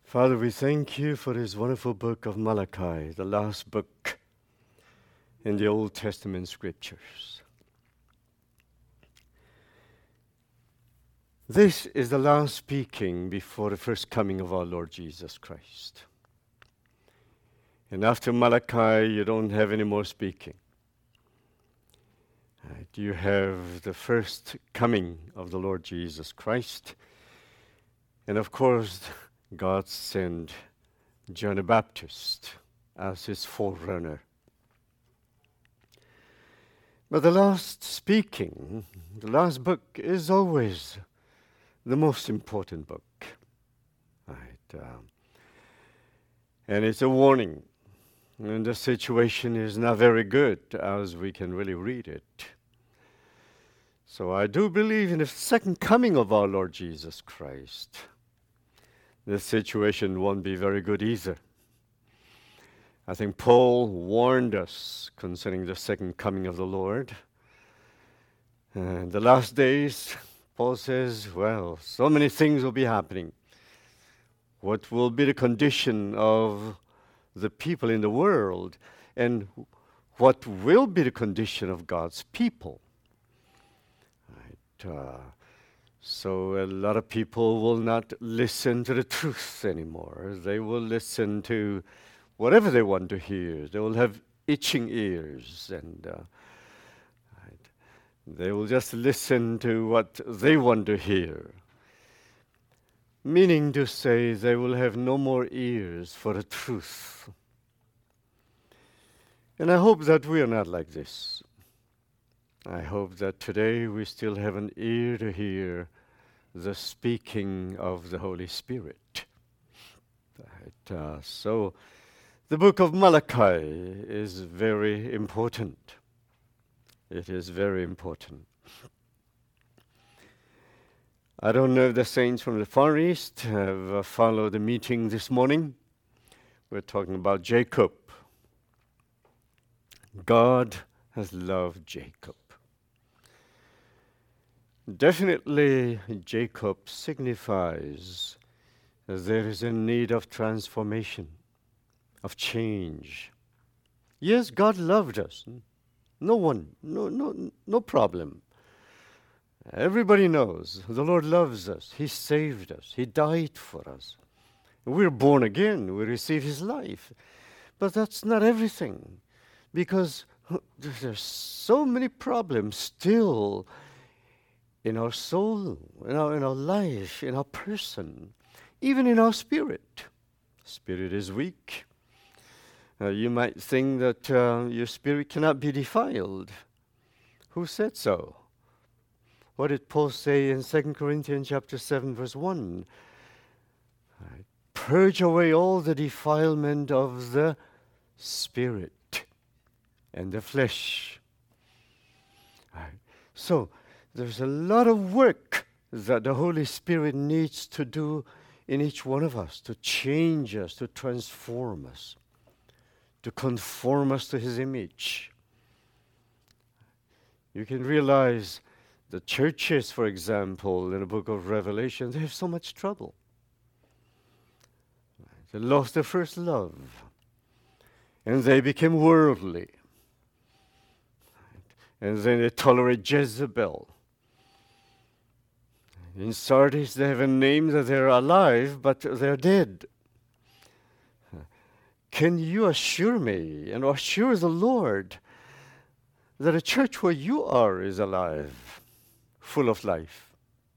Father, we thank you for this wonderful book of Malachi, the last book in the Old Testament scriptures. This is the last speaking before the first coming of our Lord Jesus Christ. And after Malachi, you don't have any more speaking. You have the first coming of the Lord Jesus Christ. And of course, God sent John the Baptist as his forerunner. But the last speaking, the last book, is always the most important book. Right? And it's a warning. And the situation is not very good as we can really read it. So I do believe in the second coming of our Lord Jesus Christ. The situation won't be very good either. I think Paul warned us concerning the second coming of the Lord. And the last days, Paul says, well, so many things will be happening. What will be the condition of the people in the world? And what will be the condition of God's people? Right, so a lot of people will not listen to the truth anymore. They will listen to whatever they want to hear. They will have itching ears, and they will just listen to what they want to hear. Meaning to say, they will have no more ears for the truth. And I hope that we are not like this. I hope that today we still have an ear to hear the speaking of the Holy Spirit. So the book of Malachi is very important. It is very important. I don't know if the saints from the Far East have followed the meeting this morning. We're talking about Jacob. God has loved Jacob. Definitely, Jacob signifies that there is a need of transformation, of change. Yes, God loved us. No problem. Everybody knows the Lord loves us. He saved us. He died for us. We're born again. We receive His life. But that's not everything, because there's so many problems still in our soul, in our life, in our person, even in our spirit. Spirit is weak. You might think that your spirit cannot be defiled. Who said so? What did Paul say in 2 Corinthians chapter 7, verse 1? Purge away all the defilement of the spirit and the flesh. So, there's a lot of work that the Holy Spirit needs to do in each one of us, to change us, to transform us, to conform us to His image. You can realize the churches, for example, in the book of Revelation, they have so much trouble. They lost their first love, and they became worldly. And then they tolerate Jezebel. In Sardis, they have a name that they're alive, but they're dead. Can you assure me and assure the Lord that a church where you are is alive, full of life?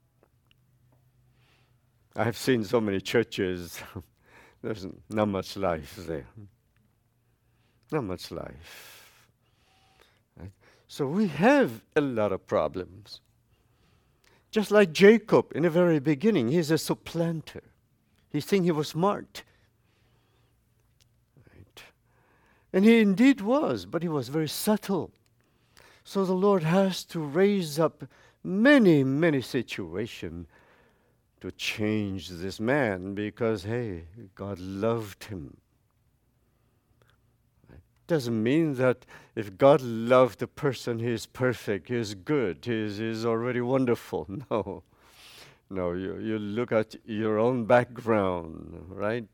I have seen so many churches, there's not much life there. Not much life. Right? So we have a lot of problems. Just like Jacob in the very beginning, he's a supplanter. He thinks he was smart. Right? And he indeed was, but he was very subtle. So the Lord has to raise up many situations to change this man because, hey, God loved him. Doesn't mean that if God loved the person, he is perfect, he is good, he is already wonderful. No, you look at your own background, right?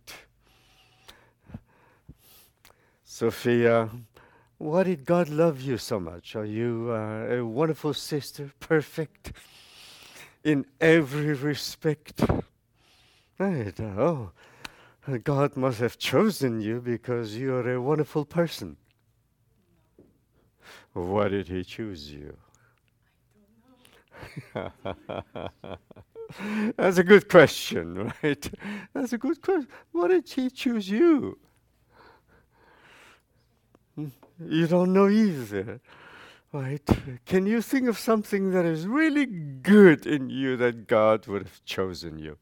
Sophia, why did God love you so much? Are you a wonderful sister, perfect in every respect? Right. Oh, God must have chosen you because you are a wonderful person. Why did He choose you? That's a good question, right? That's a good question. Why did He choose you? You don't know either, right? Can you think of something that is really good in you that God would have chosen you?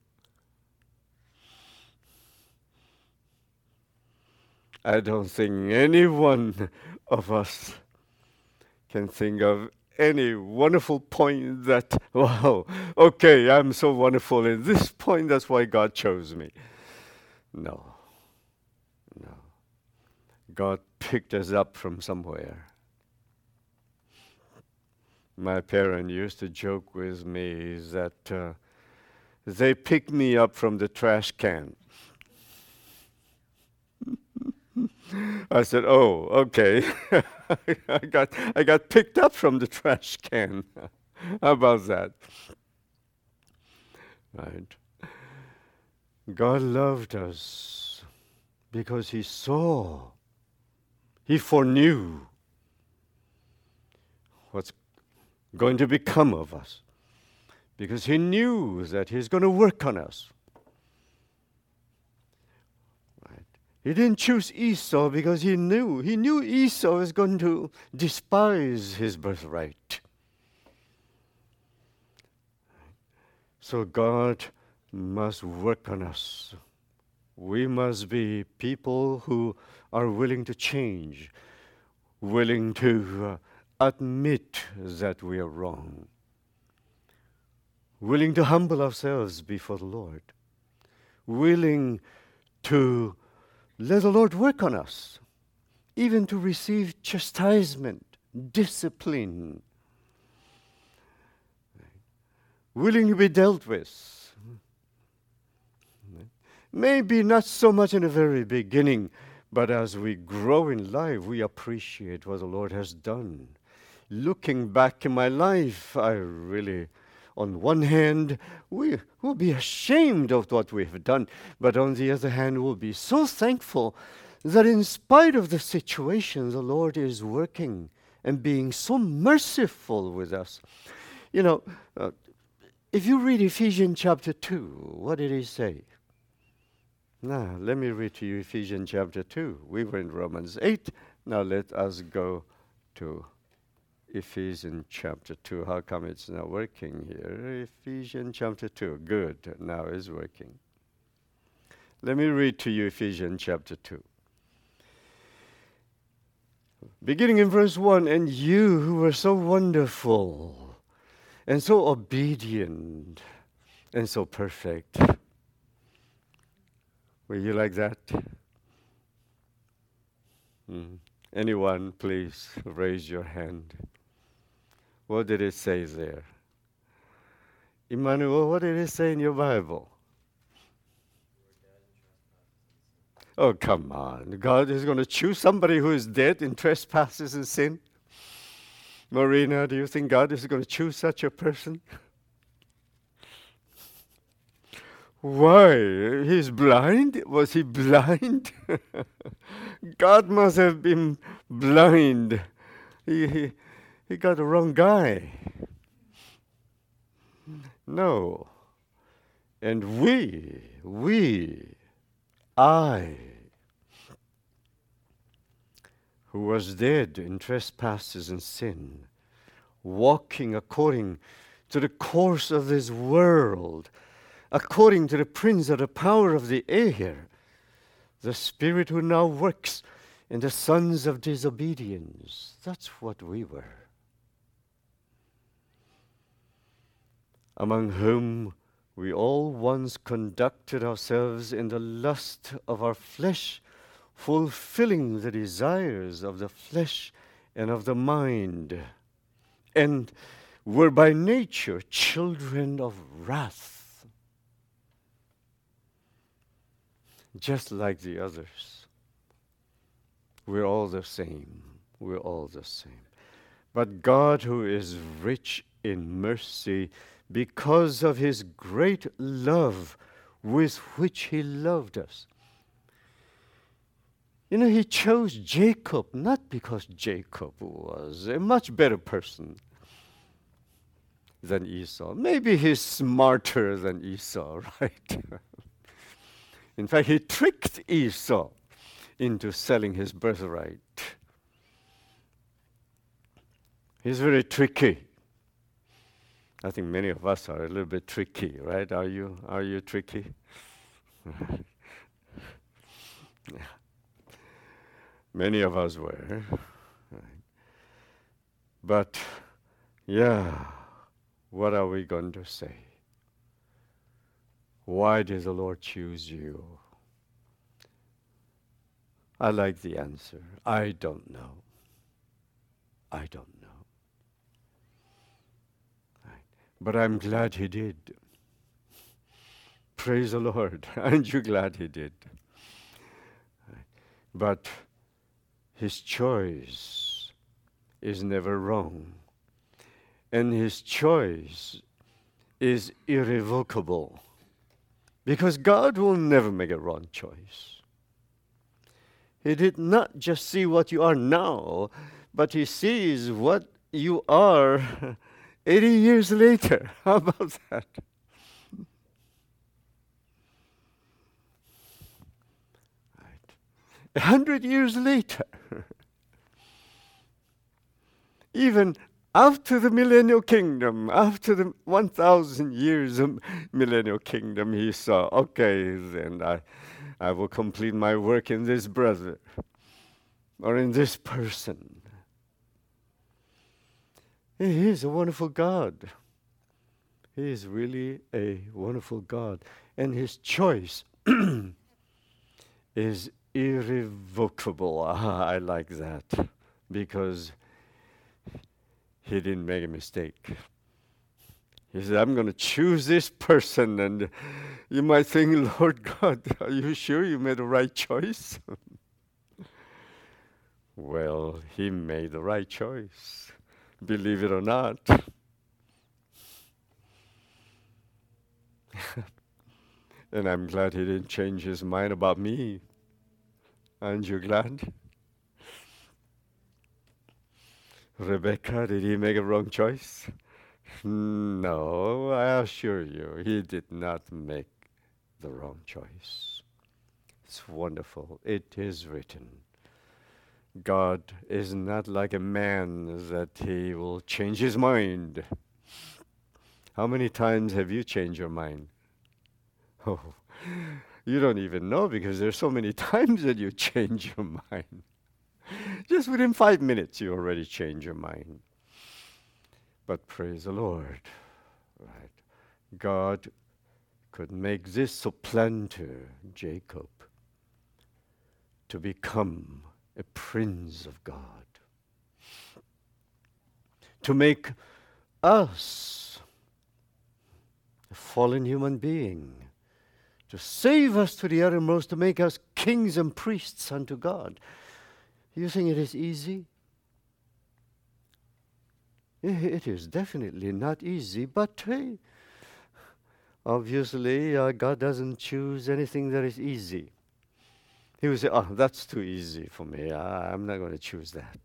I don't think any one of us can think of any wonderful point that, wow, okay, I'm so wonderful in this point, that's why God chose me. No, no. God picked us up from somewhere. My parents used to joke with me that they picked me up from the trash can. I said, "Oh, okay." I got picked up from the trash can. How about that? Right. God loved us because He saw, He foreknew what's going to become of us. Because He knew that He's going to work on us. Right. He didn't choose Esau because He knew Esau was going to despise his birthright. So God must work on us. We must be people who are willing to change, willing to admit that we are wrong, willing to humble ourselves before the Lord, willing to let the Lord work on us, even to receive chastisement, discipline, willing to be dealt with. Maybe not so much in the very beginning, but as we grow in life, we appreciate what the Lord has done. Looking back in my life, I really, on one hand, we will be ashamed of what we have done, but on the other hand, we'll be so thankful that in spite of the situation, the Lord is working and being so merciful with us. You know, if you read Ephesians chapter 2, what did He say? Now, let me read to you Ephesians chapter 2. We were in Romans 8. Now let us go to Ephesians chapter 2. How come it's not working here? Ephesians chapter 2. Good. Now it's working. Let me read to you Ephesians chapter 2. Beginning in verse 1, and you who were so wonderful and so obedient and so perfect. Were you like that? Anyone, please raise your hand. What did it say there? Emmanuel, what did it say in your Bible? Oh, come on. God is going to choose somebody who is dead in trespasses and sin? Marina, do you think God is going to choose such a person? Why? He's blind? Was he blind? God must have been blind. He got the wrong guy. No. And I, who was dead in trespasses and sin, walking according to the course of this world, according to the prince of the power of the air, the spirit who now works in the sons of disobedience. That's what we were. Among whom we all once conducted ourselves in the lust of our flesh, fulfilling the desires of the flesh and of the mind, and were by nature children of wrath, just like the others. We're all the same. We're all the same. But God, who is rich in mercy, because of his great love with which he loved us. You know, he chose Jacob not because Jacob was a much better person than Esau. Maybe he's smarter than Esau, right? In fact, he tricked Esau into selling his birthright. He's very tricky. I think many of us are a little bit tricky, right? Are you tricky? Yeah. Many of us were. Right. But, yeah, what are we going to say? Why did the Lord choose you? I like the answer. I don't know. I don't know. Right. But I'm glad he did. Praise the Lord. Aren't you glad he did? Right. But his choice is never wrong. And his choice is irrevocable. Because God will never make a wrong choice. He did not just see what you are now, but he sees what you are 80 years later. How about that? Right. 100 years later. Even after the millennial kingdom, after the 1,000 years of millennial kingdom, he saw, okay, then I will complete my work in this brother or in this person. He is a wonderful God. He is really a wonderful God. And his choice is irrevocable. I like that because he didn't make a mistake. He said, I'm going to choose this person. And you might think, Lord God, are you sure you made the right choice? Well, he made the right choice. Believe it or not. And I'm glad he didn't change his mind about me. Aren't you glad? Rebecca, did he make a wrong choice? No, I assure you, he did not make the wrong choice. It's wonderful. It is written. God is not like a man that he will change his mind. How many times have you changed your mind? Oh, you don't even know because there's so many times that you change your mind. Just within 5 minutes, you already change your mind. But praise the Lord, right? God could make this supplanter, Jacob, to become a prince of God. To make us a fallen human being. To save us to the uttermost, to make us kings and priests unto God. You think it is easy? It is definitely not easy, but hey, obviously God doesn't choose anything that is easy. He will say, oh, that's too easy for me. I'm not going to choose that.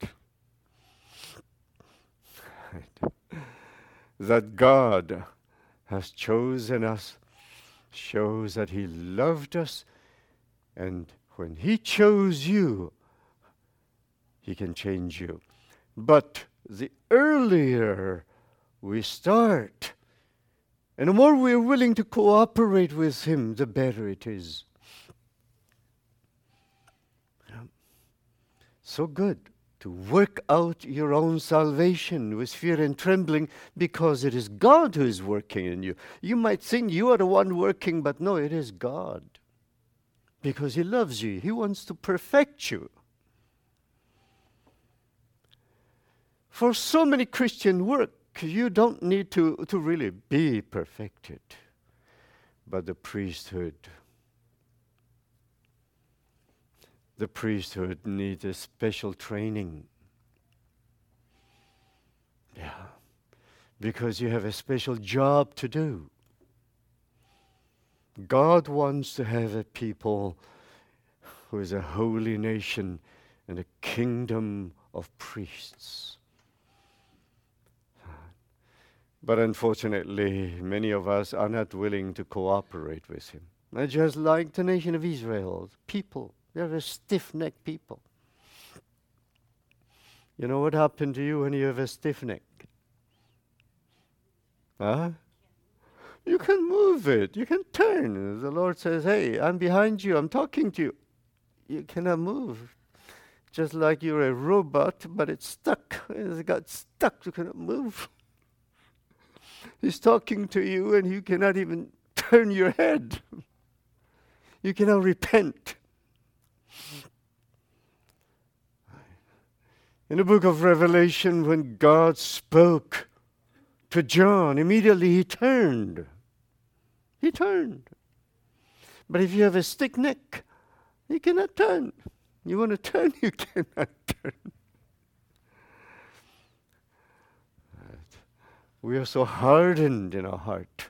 Right. That God has chosen us shows that he loved us, and when he chose you, he can change you. But the earlier we start, and the more we're willing to cooperate with him, the better it is. So good to work out your own salvation with fear and trembling, because it is God who is working in you. You might think you are the one working, but no, it is God. Because he loves you. He wants to perfect you. For so many Christian work, you don't need to really be perfected. But the priesthood, the priesthood needs a special training. Yeah. Because you have a special job to do. God wants to have a people who is a holy nation and a kingdom of priests. But unfortunately, many of us are not willing to cooperate with him. Just like the nation of Israel, people, they're a stiff-necked people. You know what happened to you when you have a stiff neck? Huh? You can move it. You can turn. The Lord says, hey, I'm behind you. I'm talking to you. You cannot move. Just like you're a robot, but it's stuck. It got stuck. You cannot move. He's talking to you and you cannot even turn your head. You cannot repent. In the book of Revelation, when God spoke to John, immediately he turned. He turned. But if you have a stiff neck, you cannot turn. You want to turn, you cannot turn. Right. We are so hardened in our heart.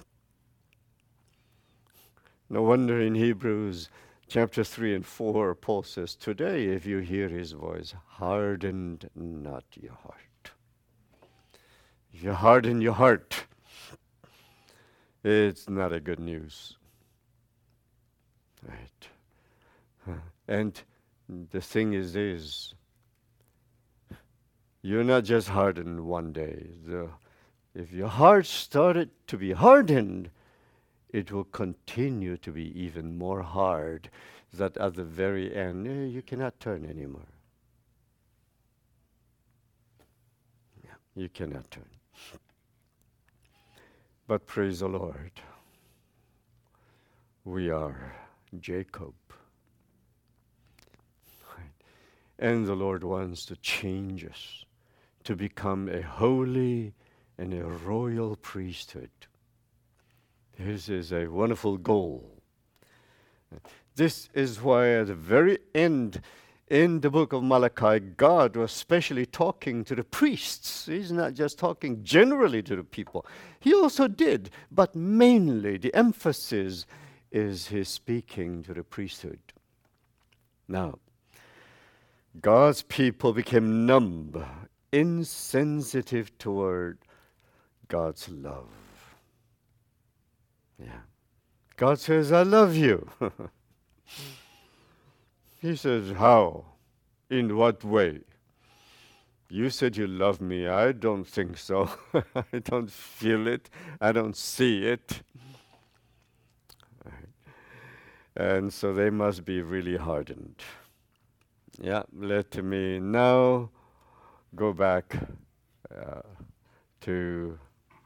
No wonder in Hebrews chapter 3 and 4, Paul says, today if you hear his voice, harden not your heart. If you harden your heart, it's not a good news. Right. And the thing is this, you're not just hardened one day. If your heart started to be hardened, it will continue to be even more hard, that at the very end, you cannot turn anymore. Yeah, you cannot turn. But praise the Lord, we are Jacob. And the Lord wants to change us to become a holy and a royal priesthood. This is a wonderful goal. This is why at the very end, in the book of Malachi, God was specially talking to the priests. He's not just talking generally to the people. He also did, but mainly the emphasis is his speaking to the priesthood. Now, God's people became numb, insensitive toward God's love. Yeah. God says, I love you. He says, how? In what way? You said you love me. I don't think so. I don't feel it. I don't see it. And so they must be really hardened. Yeah, let me now go back to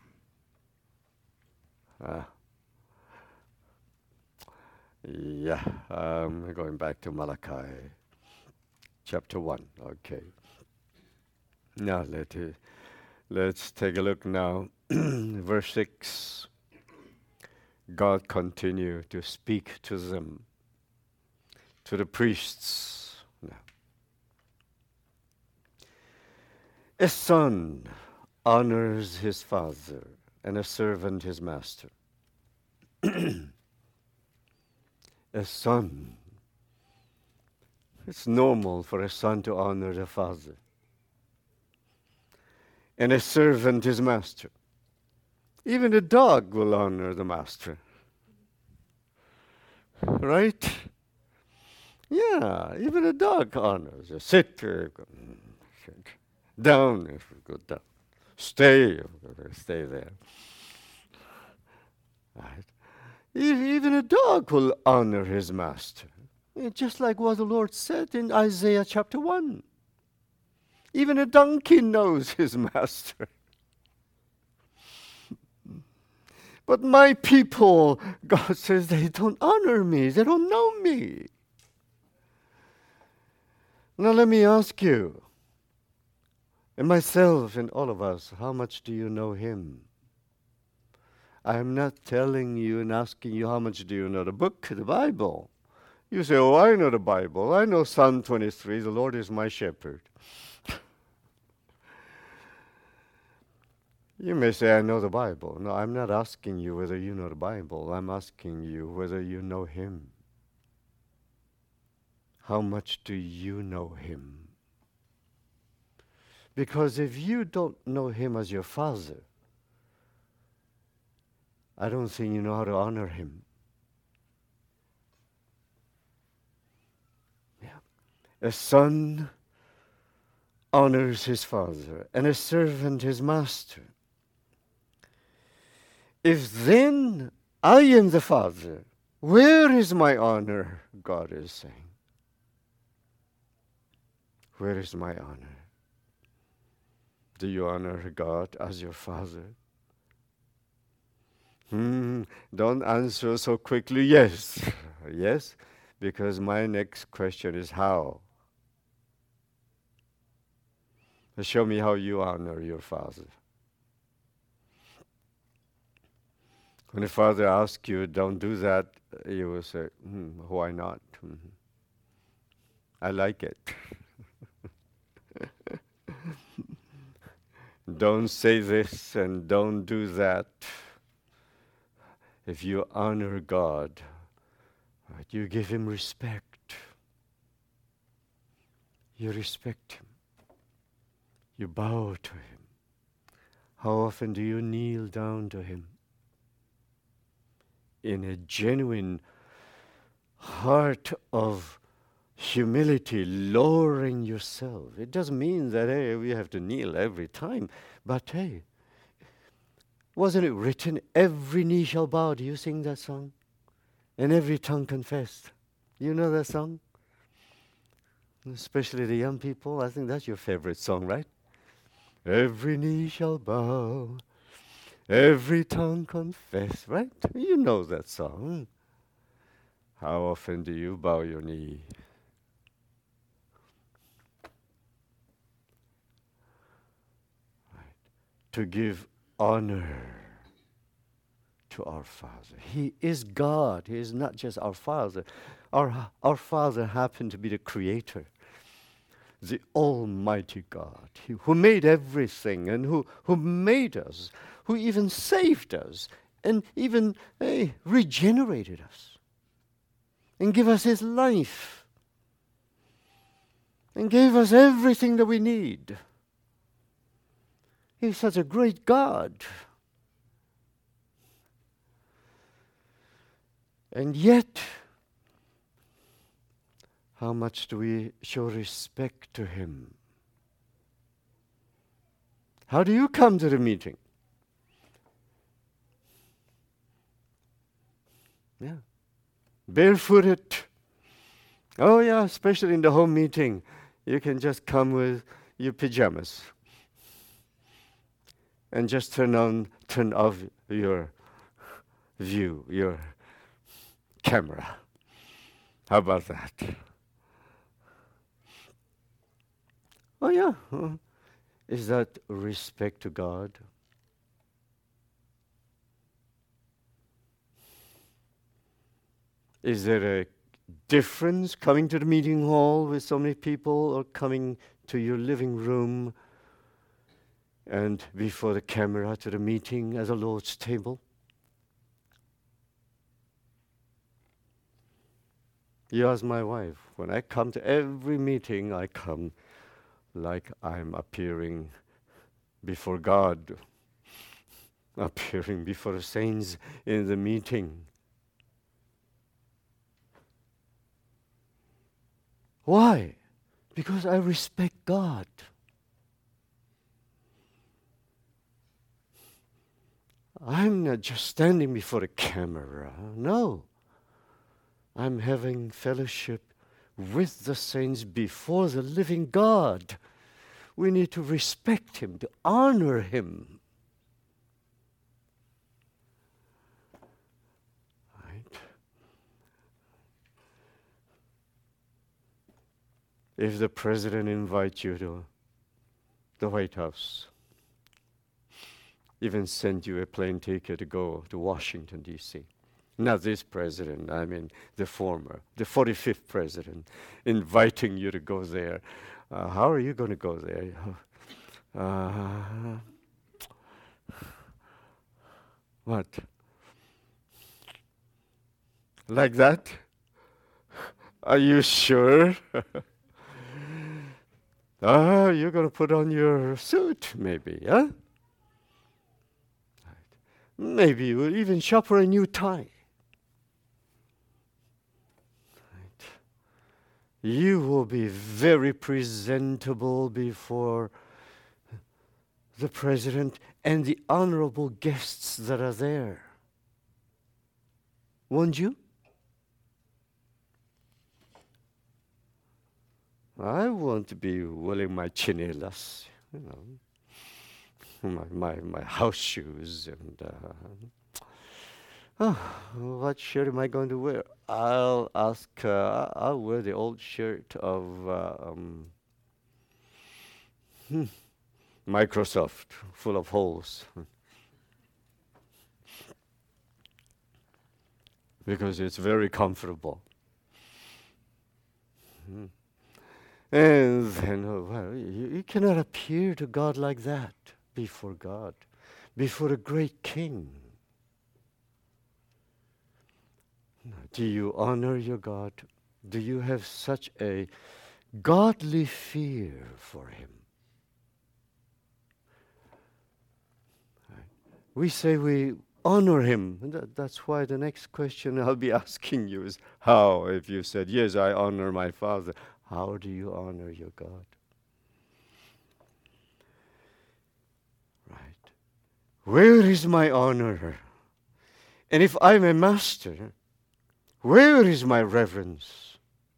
going back to Malachi chapter 1. Okay. Now let's take a look now. Verse 6. God continued to speak to them, to the priests. Now, a son honors his father, and a servant his master. A son. It's normal for a son to honor the father. And a servant his master. Even a dog will honor the master. Right? Yeah, even a dog honors. Sit down, go down. Stay there. Right? Even a dog will honor his master. Just like what the Lord said in Isaiah chapter 1. Even a donkey knows his master. But my people, God says, they don't honor me. They don't know me. Now let me ask you, and myself and all of us, how much do you know him? I'm not telling you and asking you how much do you know the book, the Bible. You say, oh, I know the Bible. I know Psalm 23, the Lord is my shepherd. You may say, I know the Bible. No, I'm not asking you whether you know the Bible. I'm asking you whether you know Him. How much do you know Him? Because if you don't know Him as your Father, I don't think you know how to honor Him. Yeah. A son honors his father, and a servant his master. If then I am the Father, where is my honor? God is saying. Where is my honor? Do you honor God as your Father? Don't answer so quickly, yes. Yes, because my next question is how. Show me how you honor your Father. When the Father asks you, don't do that, you will say, why not? I like it. Don't say this and don't do that. If you honor God, right, you give Him respect. You respect Him. You bow to Him. How often do you kneel down to Him? In a genuine heart of humility, lowering yourself. It doesn't mean that, hey, we have to kneel every time. But hey, wasn't it written, every knee shall bow? Do you sing that song? And every tongue confess. You know that song? Especially the young people. I think that's your favorite song, right? Every knee shall bow, every tongue confess, right? You know that song. How often do you bow your knee? Right. To give honor to our Father. He is God. He is not just our Father. Our Father happened to be the Creator, the Almighty God, who made everything and who made us, who even saved us and even regenerated us and gave us His life and gave us everything that we need. He's such a great God. And yet, how much do we show respect to Him? How do you come to the meeting? Yeah. Barefooted. Oh yeah, especially in the home meeting. You can just come with your pajamas. And just turn off your view, your camera. How about that? Oh yeah. Is that respect to God? Is there a difference coming to the meeting hall with so many people or coming to your living room and before the camera to the meeting at the Lord's table? You ask my wife, when I come to every meeting, I come like I'm appearing before God, appearing before the saints in the meeting. Why? Because I respect God. I'm not just standing before the camera. No. I'm having fellowship with the saints before the living God. We need to respect Him, to honor Him. Right? If the president invites you to the White House, even send you a plane ticket to go to Washington, D.C., Not this president, I mean the former, the 45th president, inviting you to go there. How are you going to go there? What? Like that? Are you sure? You're going to put on your suit, maybe, huh? Maybe you will even shop for a new tie. Right. You will be very presentable before the president and the honorable guests that are there. Won't you? I want to be wearing my chinelas, my house shoes, and what shirt am I going to wear? I'll wear the old shirt of Microsoft, full of holes, because it's very comfortable. And then, you cannot appear to God like that before God, before a great king. Do you honor your God? Do you have such a godly fear for him? Right. We say we honor him. That's why the next question I'll be asking you is how. If you said, yes, I honor my Father, how do you honor your God? Right. Where is my honor? And if I'm a master, where is my reverence?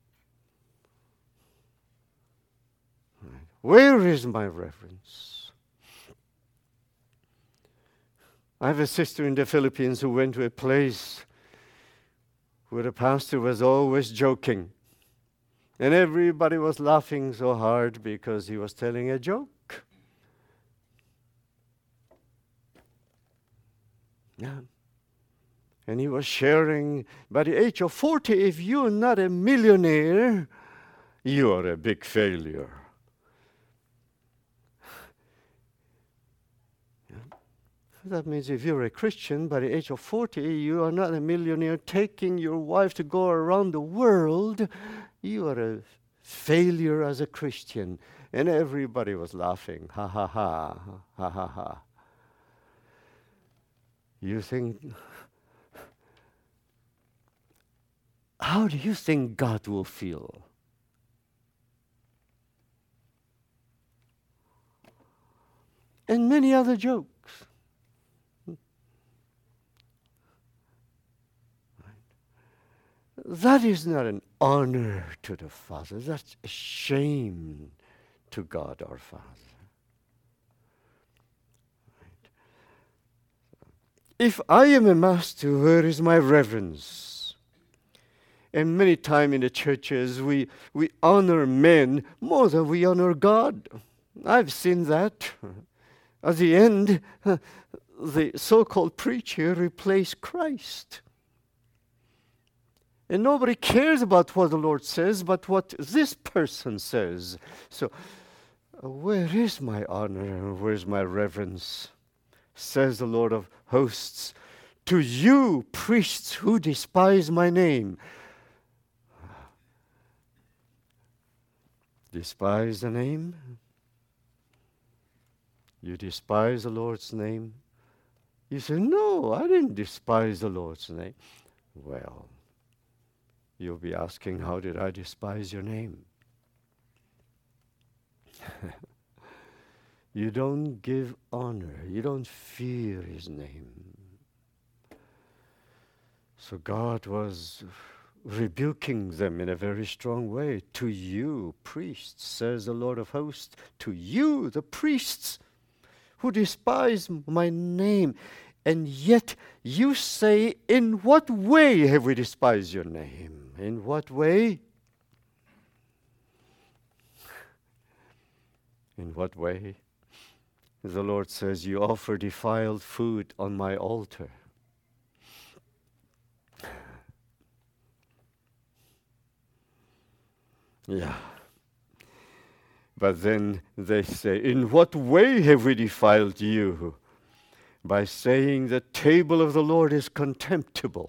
Right. Where is my reverence? I have a sister in the Philippines who went to a place where the pastor was always joking. And everybody was laughing so hard because he was telling a joke. Yeah. And he was sharing, by the age of 40, if you're not a millionaire, you are a big failure. Yeah. That means if you're a Christian, by the age of 40, you are not a millionaire taking your wife to go around the world. You are a failure as a Christian. And everybody was laughing. Ha, ha, ha, ha, ha, ha. You think, how do you think God will feel? And many other jokes. That is not an honor to the Father. That's a shame to God our Father. Right. If I am a master, where is my reverence? And many times in the churches, we honor men more than we honor God. I've seen that. At the end, the so-called preacher replaced Christ. And nobody cares about what the Lord says, but what this person says. So, where is my honor and where is my reverence? Says the Lord of hosts, to you, priests who despise my name. Despise the name? You despise the Lord's name? You say, no, I didn't despise the Lord's name. Well, you'll be asking, how did I despise your name? You don't give honor. You don't fear his name. So God was rebuking them in a very strong way. To you, priests, says the Lord of hosts, to you, the priests, who despise my name. And yet you say, in what way have we despised your name? In what way? In what way? The Lord says, you offer defiled food on my altar. Yeah. But then they say, in what way have we defiled you? By saying the table of the Lord is contemptible.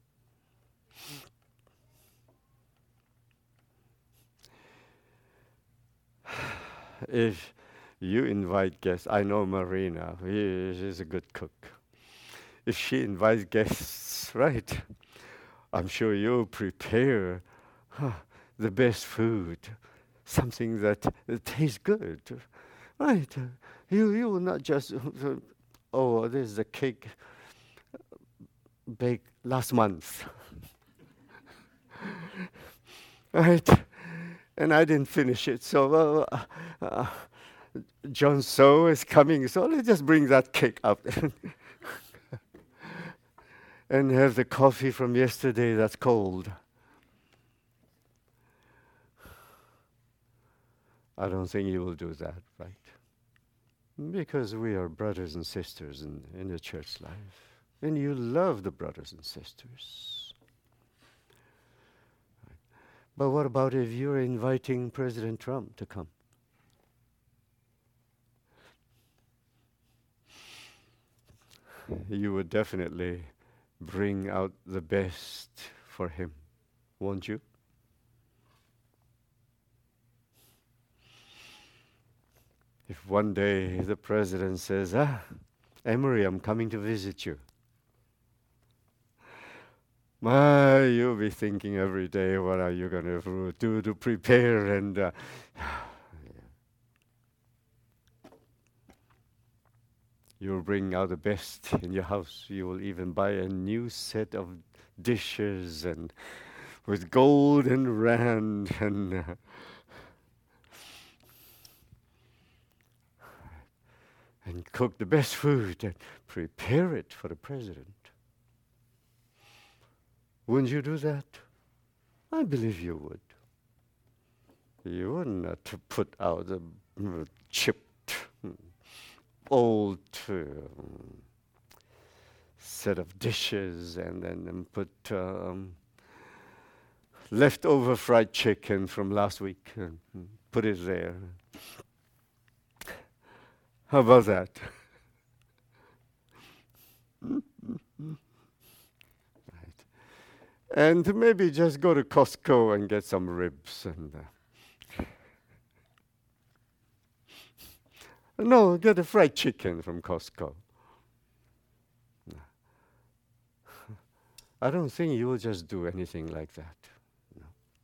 If you invite guests, I know Marina, she's a good cook. If she invites guests, right, I'm sure you'll prepare the best food, something that tastes good, right? You will not just, oh, this is a cake baked last month, right? And I didn't finish it, so John So is coming, so let's just bring that cake up and have the coffee from yesterday that's cold. I don't think you will do that, right? Because we are brothers and sisters in the church life. And you love the brothers and sisters. But what about if you're inviting President Trump to come? You would definitely bring out the best for him, won't you? If one day the president says, Emery, I'm coming to visit you. You'll be thinking every day, what are you going to do to prepare? And you'll bring out the best in your house. You will even buy a new set of dishes and with golden rand and cook the best food and prepare it for the president. Wouldn't you do that? I believe you would. You wouldn't put out a chipped, old set of dishes and then put leftover fried chicken from last week and put it there. How about that? And maybe just go to Costco and get some ribs. And no, get a fried chicken from Costco. I don't think you will just do anything like that. No.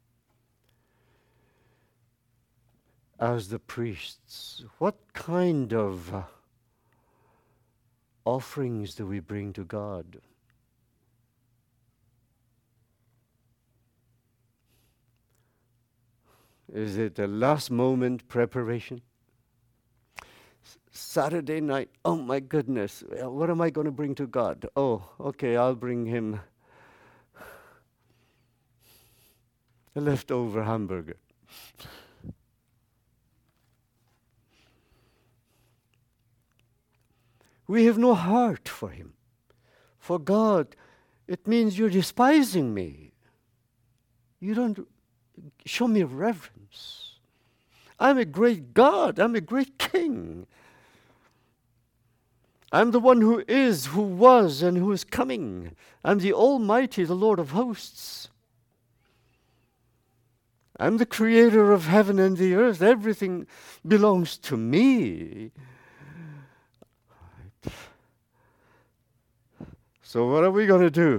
As the priests, what kind of offerings do we bring to God? Is it a last moment preparation? Saturday night, oh my goodness, what am I going to bring to God? Oh, okay, I'll bring him a leftover hamburger. We have no heart for him. For God, it means you're despising me. You don't show me reverence. I'm a great God. I'm a great king. I'm the one who is, who was, and who is coming. I'm the Almighty, the Lord of hosts. I'm the creator of heaven and the earth. Everything belongs to me. So what are we going to do?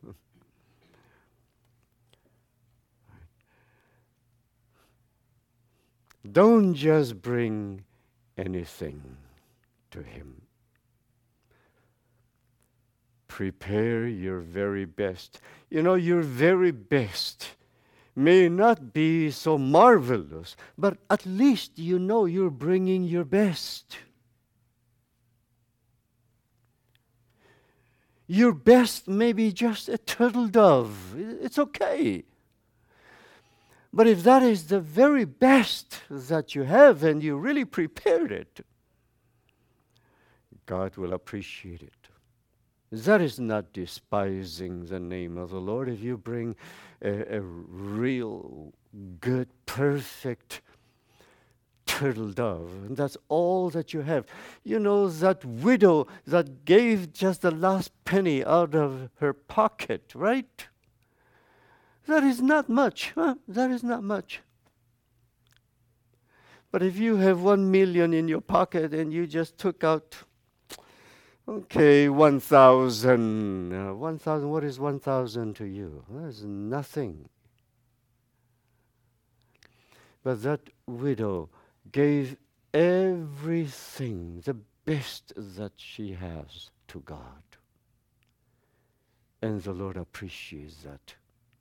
Don't just bring anything to him. Prepare your very best. You know, your very best may not be so marvelous, but at least you know you're bringing your best. Your best may be just a turtle dove. It's okay. But if that is the very best that you have and you really prepared it, God will appreciate it. That is not despising the name of the Lord. If you bring a real good, perfect turtle dove. And that's all that you have. You know, that widow that gave just the last penny out of her pocket, right? That is not much. Huh? That is not much. But if you have 1 million in your pocket and you just took out, okay, 1,000. 1,000, what is 1,000 to you? That's nothing. But that widow gave everything, the best that she has, to God. And the Lord appreciates that.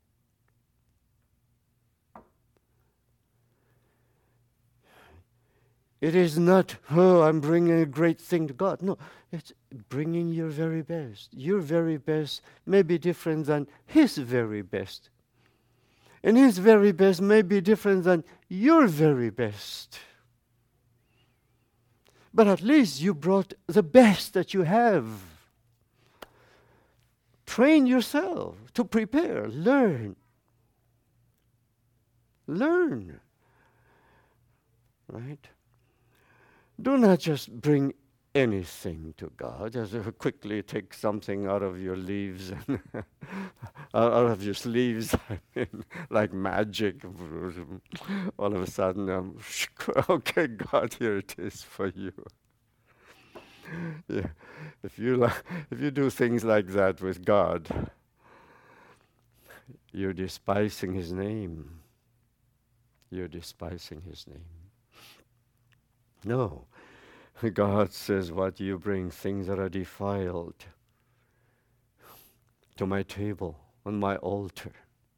It is not, oh, I'm bringing a great thing to God. No, it's bringing your very best. Your very best may be different than His very best. And His very best may be different than your very best. But at least you brought the best that you have. Train yourself to prepare. Learn. Learn. Right? Do not just bring anything to God. Just quickly take something out of your leaves, out of your sleeves, I mean, like magic. All of a sudden, okay, God, here it is for you. Yeah, if you do things like that with God, you're despising His name. You're despising His name. No, God says, what you bring, things that are defiled, to my table, on my altar.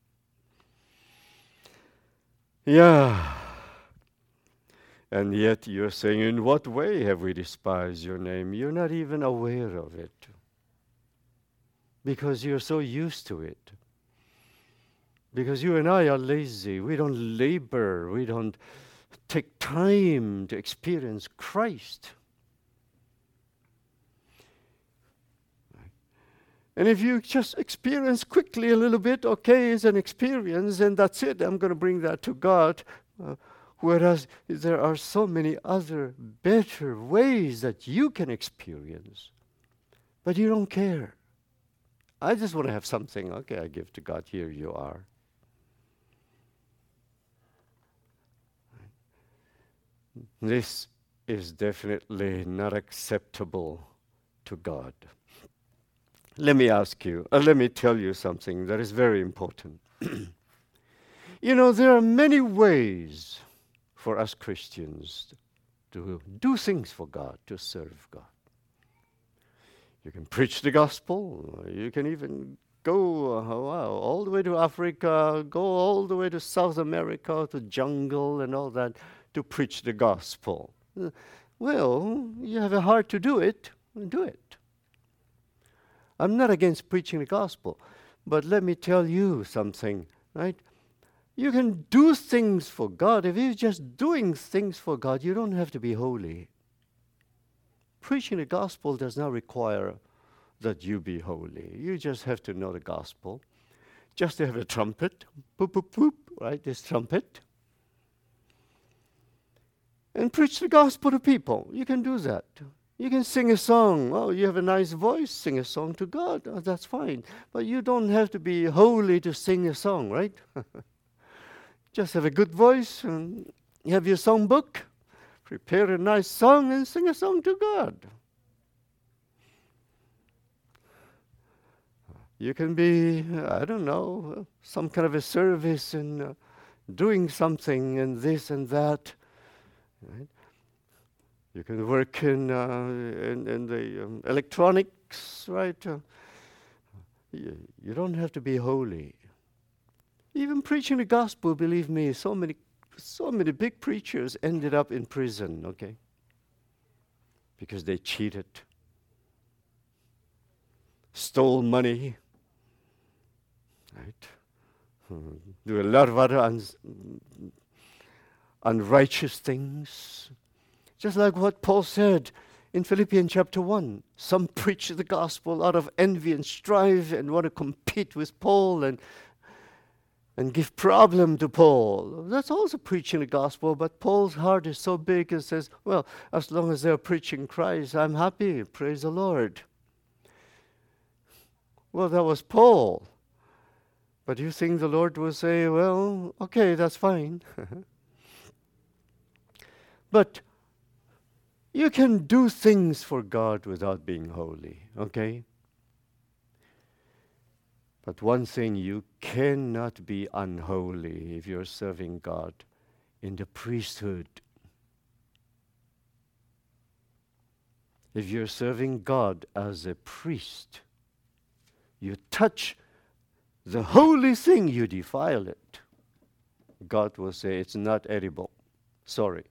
Yeah. And yet you're saying, in what way have we despised your name? You're not even aware of it. Because you're so used to it. Because you and I are lazy. We don't labor. We don't take time to experience Christ. And if you just experience quickly a little bit, okay, it's an experience, and that's it. I'm going to bring that to God. Whereas there are so many other better ways that you can experience. But you don't care. I just want to have something. Okay, I give to God. Here you are. This is definitely not acceptable to God. Let me ask you, let me tell you something that is very important. You know, there are many ways for us Christians to do things for God, to serve God. You can preach the gospel. You can even go all the way to Africa, go all the way to South America, to jungle and all that, to preach the gospel. Well, you have a heart to do it, do it. I'm not against preaching the gospel, but let me tell you something, right? You can do things for God. If you're just doing things for God, you don't have to be holy. Preaching the gospel does not require that you be holy. You just have to know the gospel. Just to have a trumpet, boop, boop, boop, right? This trumpet. And preach the gospel to people. You can do that. You can sing a song. Oh, you have a nice voice. Sing a song to God. Oh, that's fine. But you don't have to be holy to sing a song, right? Just have a good voice and you have your songbook. Prepare a nice song and sing a song to God. You can be, I don't know, some kind of a service and doing something and this and that. Right? You can work in the electronics, right? You don't have to be holy. Even preaching the gospel, believe me, so many big preachers ended up in prison, okay? Because they cheated, stole money, right? Do a lot of other unrighteous things. Just like what Paul said in Philippians chapter 1. Some preach the gospel out of envy and strife and want to compete with Paul and and give problem to Paul. That's also preaching the gospel, but Paul's heart is so big and says, well, as long as they're preaching Christ, I'm happy. Praise the Lord. Well, that was Paul. But you think the Lord will say, well, okay, that's fine. But you can do things for God without being holy, okay? But one thing, you cannot be unholy if you're serving God in the priesthood. If you're serving God as a priest, you touch the holy thing, you defile it. God will say, it's not edible. Sorry.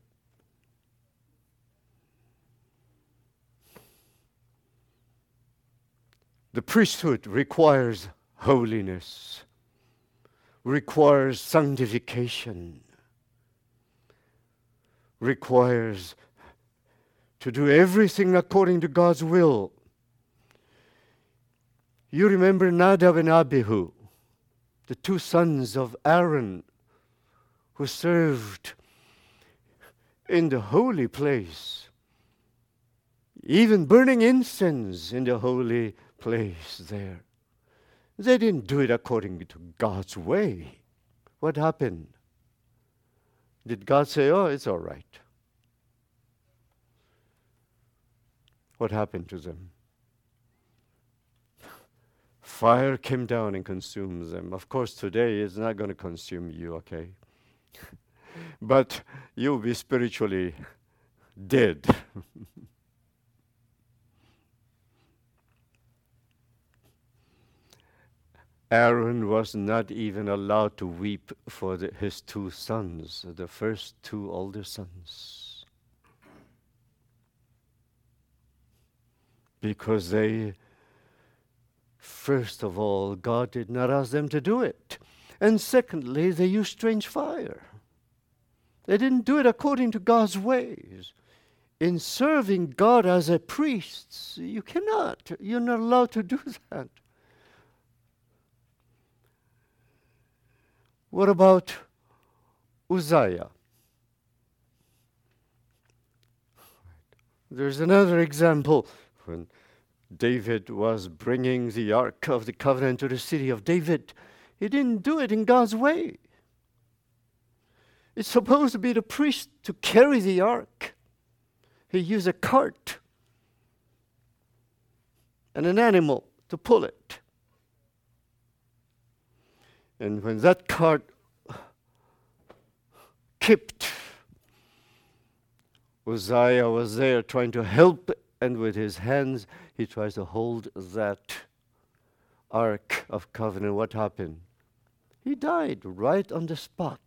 The priesthood requires holiness, requires sanctification, requires to do everything according to God's will. You remember Nadab and Abihu, the two sons of Aaron, who served in the holy place, even burning incense in the holy place there. They didn't do it according to God's way. What happened? Did God say, oh, it's all right? What happened to them? Fire came down and consumed them. Of course, today it's not going to consume you, okay? But you'll be spiritually dead. Aaron was not even allowed to weep for his two sons, the first two older sons, because they, first of all, God did not ask them to do it. And secondly, they used strange fire. They didn't do it according to God's ways. In serving God as a priest, you're not allowed to do that. What about Uzziah? There's another example. When David was bringing the Ark of the Covenant to the city of David, he didn't do it in God's way. It's supposed to be the priest to carry the Ark. He used a cart and an animal to pull it. And when that cart kipped, Uzziah was there trying to help, and with his hands he tries to hold that Ark of Covenant. What happened? He died right on the spot.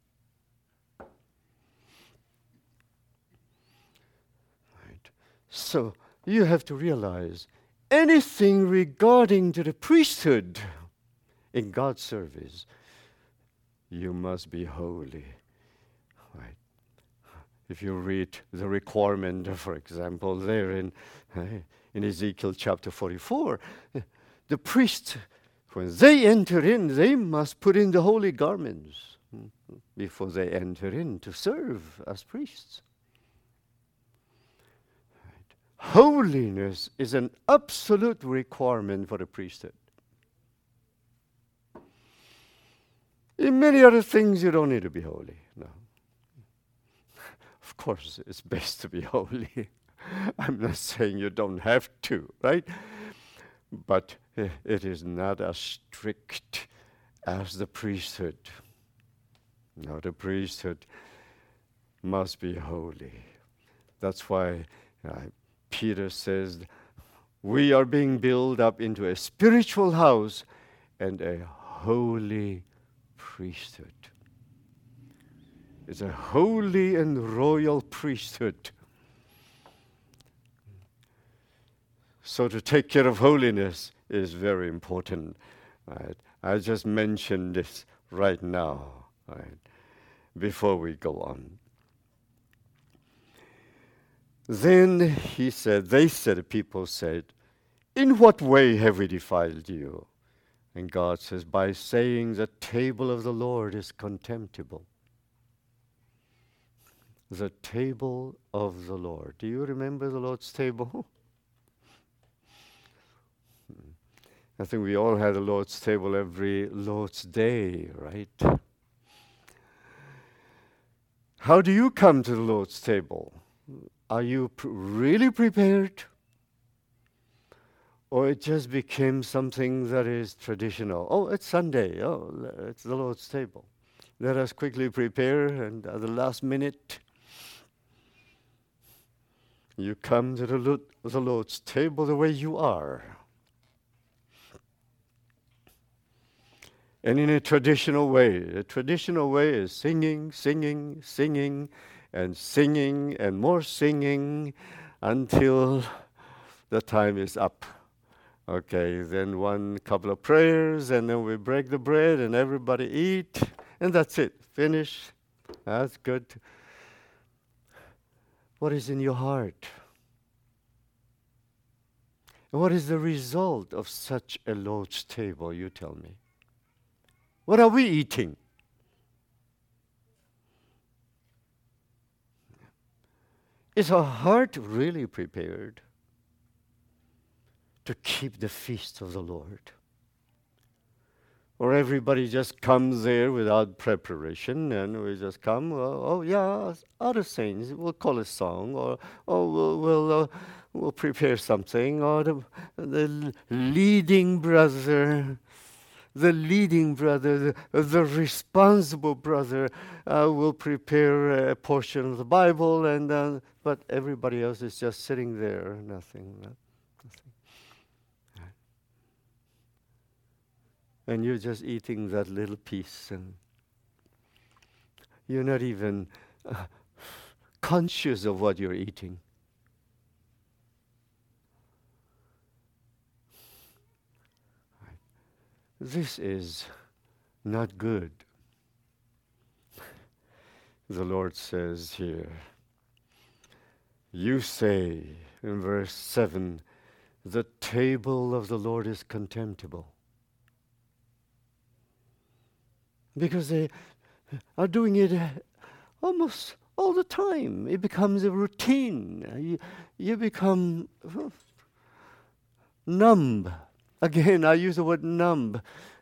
Right. So you have to realize anything regarding to the priesthood in God's service, you must be holy. Right? If you read the requirement, for example, there in Ezekiel chapter 44, the priest, when they enter in, they must put in the holy garments before they enter in to serve as priests. Right? Holiness is an absolute requirement for the priesthood. In many other things, you don't need to be holy. No. Of course, it's best to be holy. I'm not saying you don't have to, right? But it is not as strict as the priesthood. No, the priesthood must be holy. That's why Peter says, we are being built up into a spiritual house and a holy priesthood. It's a holy and royal priesthood. So to take care of holiness is very important. Right? I just mentioned this right now, right, before we go on. Then the people said, in what way have we defiled you? And God says, by saying the table of the Lord is contemptible. The table of the Lord. Do you remember the Lord's table? I think we all had a Lord's table every Lord's Day, right? How do you come to the Lord's table? Are you really prepared? Or it just became something that is traditional? Oh, it's Sunday. Oh, it's the Lord's table. Let us quickly prepare, and at the last minute, you come to the Lord's table the way you are. And in a traditional way. The traditional way is singing, singing, singing, and more singing until the time is up. Okay, then one couple of prayers, and then we break the bread, and everybody eat, and that's it. Finish. That's good. What is in your heart? What is the result of such a Lord's table, you tell me? What are we eating? Is our heart really prepared to keep the feast of the Lord? Or everybody just comes there without preparation, and we just come, oh yeah, other saints, we'll call a song, or we'll prepare something, or the leading brother, the responsible brother will prepare a portion of the Bible, and but everybody else is just sitting there, nothing. And you're just eating that little piece, and you're not even conscious of what you're eating. This is not good. The Lord says here, you say in verse 7, the table of the Lord is contemptible. Because they are doing it almost all the time. It becomes a routine. You become numb. Again, I use the word numb.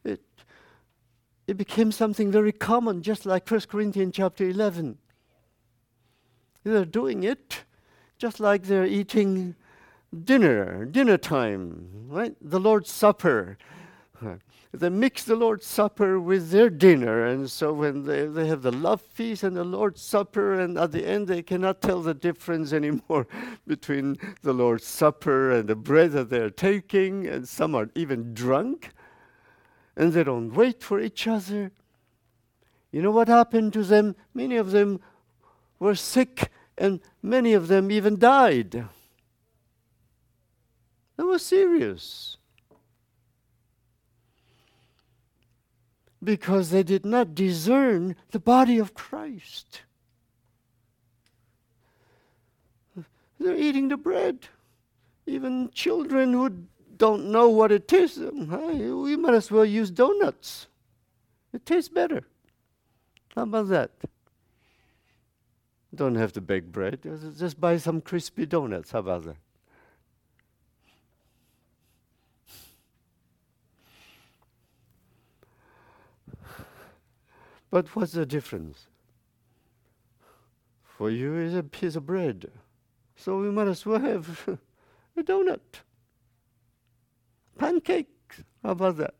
It became something very common, just like 1 Corinthians chapter 11. They're doing it just like they're eating dinner time, right? The Lord's Supper. They mix the Lord's Supper with their dinner, and so when they have the love feast and the Lord's Supper, and at the end they cannot tell the difference anymore between the Lord's Supper and the bread that they're taking, and some are even drunk, and they don't wait for each other. You know what happened to them? Many of them were sick, and many of them even died. That was serious. Because they did not discern the body of Christ. They're eating the bread. Even children who don't know what it is, we might as well use donuts. It tastes better. How about that? Don't have to bake bread. Just buy some crispy donuts. How about that? But what's the difference? For you is a piece of bread. So we might as well have a donut. Pancakes. How about that?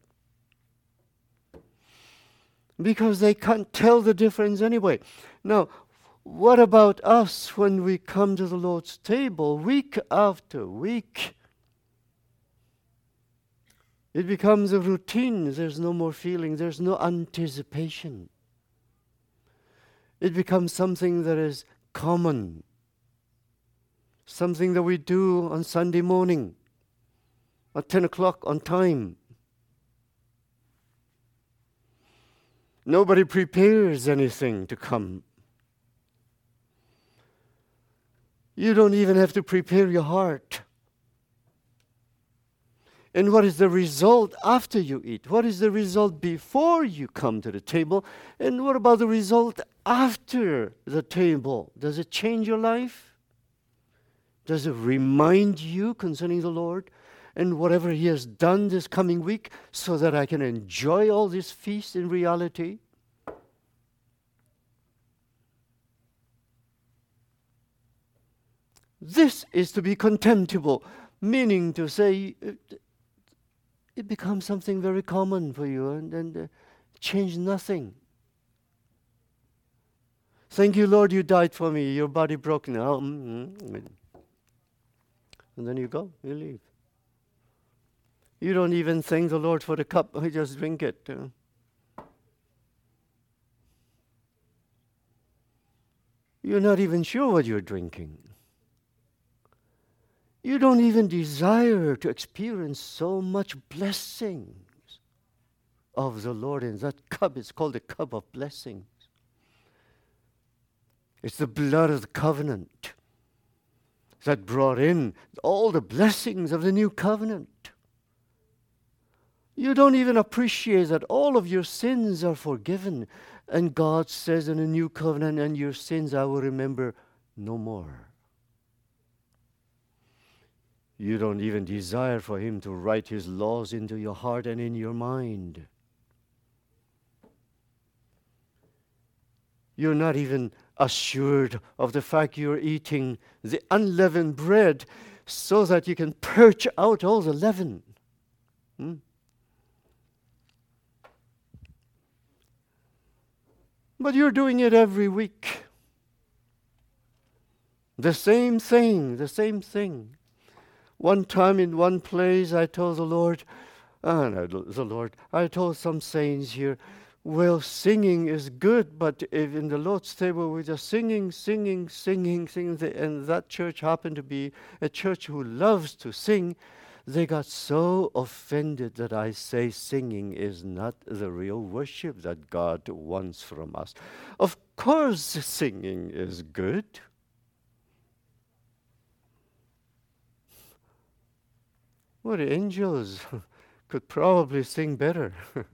Because they can't tell the difference anyway. Now, what about us when we come to the Lord's table week after week? It becomes a routine. There's no more feeling. There's no anticipation. It becomes something that is common. Something that we do on Sunday morning at 10 o'clock on time. Nobody prepares anything to come. You don't even have to prepare your heart. And what is the result after you eat? What is the result before you come to the table? And what about the result after the table? Does it change your life? Does it remind you concerning the Lord and whatever He has done this coming week so that I can enjoy all this feast in reality? This is to be contemptible, meaning to say it becomes something very common for you and change nothing. Thank you, Lord, you died for me. Your body broke now. And then you go, you leave. You don't even thank the Lord for the cup. You just drink it. You're not even sure what you're drinking. You don't even desire to experience so much blessings of the Lord. And that cup is called the cup of blessings. It's the blood of the covenant that brought in all the blessings of the new covenant. You don't even appreciate that all of your sins are forgiven. And God says in the new covenant, and your sins I will remember no more. You don't even desire for Him to write His laws into your heart and in your mind. You're not even assured of the fact you're eating the unleavened bread so that you can purge out all the leaven. But you're doing it every week. The same thing, the same thing. One time in one place I told the Lord, I told some saints here, well, singing is good, but if in the Lord's table we're just singing, and that church happened to be a church who loves to sing, they got so offended that I say singing is not the real worship that God wants from us. Of course singing is good. Well, the angels could probably sing better.